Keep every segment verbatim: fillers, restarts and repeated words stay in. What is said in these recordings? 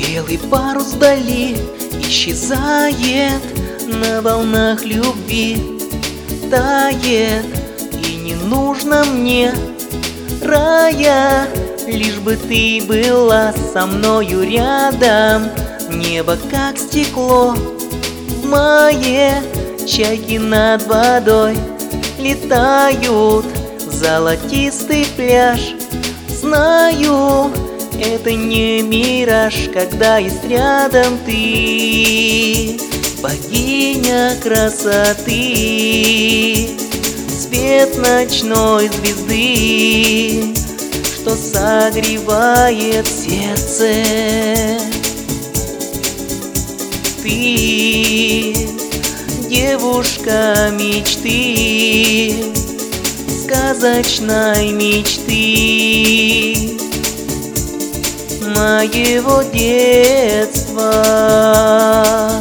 Белый парус вдали исчезает на волнах любви, тает, и не нужно мне рая, лишь бы ты была со мною рядом. Небо как стекло в мае, чайки над водой летают, золотистый пляж. Знаю, это не мираж, когда есть рядом ты, богиня красоты, свет ночной звезды, что согревает сердце. Ты девушка мечты, сказочной мечты моего детства.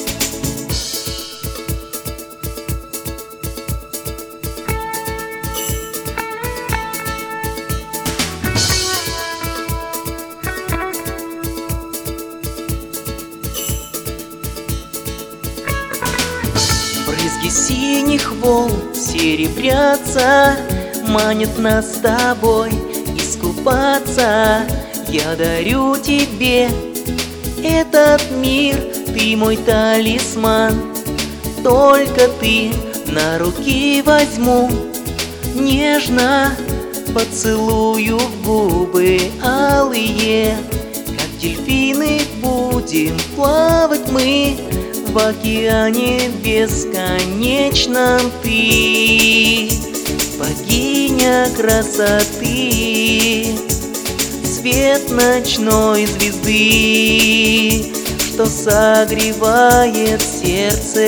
Брызги синих волн серебрятся, манят нас с тобой искупаться. Я дарю тебе этот мир, ты мой талисман. Только ты на руки возьму, нежно поцелую в губы алые. Как дельфины будем плавать мы в океане бесконечном. Ты богиня красоты, свет ночной звезды, что согревает сердце.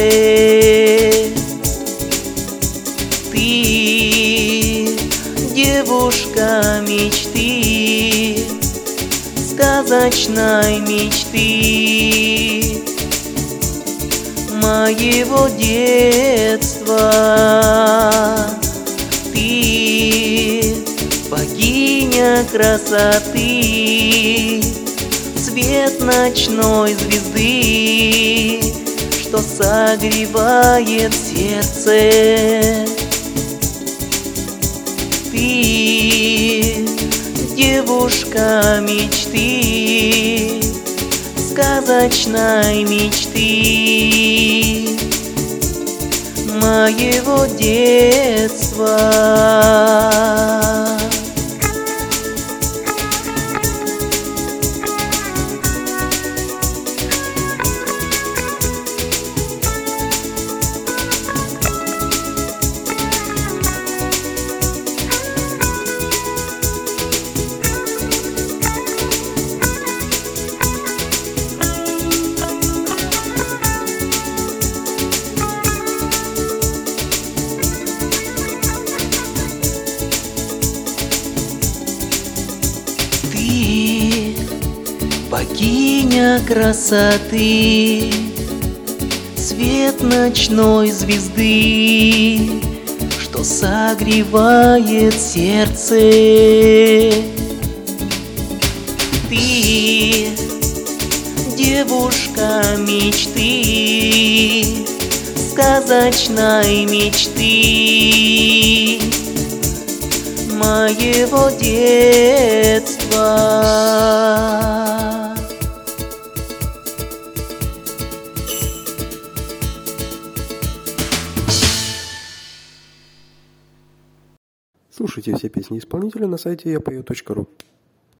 Ты девушка мечты, сказочной мечты моего детства. Ты богиня красоты, свет ночной звезды, что согревает сердце. Ты девушка мечты, сказочной мечты моего детства. Богиня красоты, свет ночной звезды, что согревает сердце. Ты девушка мечты, сказочной мечты моего детства. Слушайте все песни исполнителя на сайте я пою точка ру.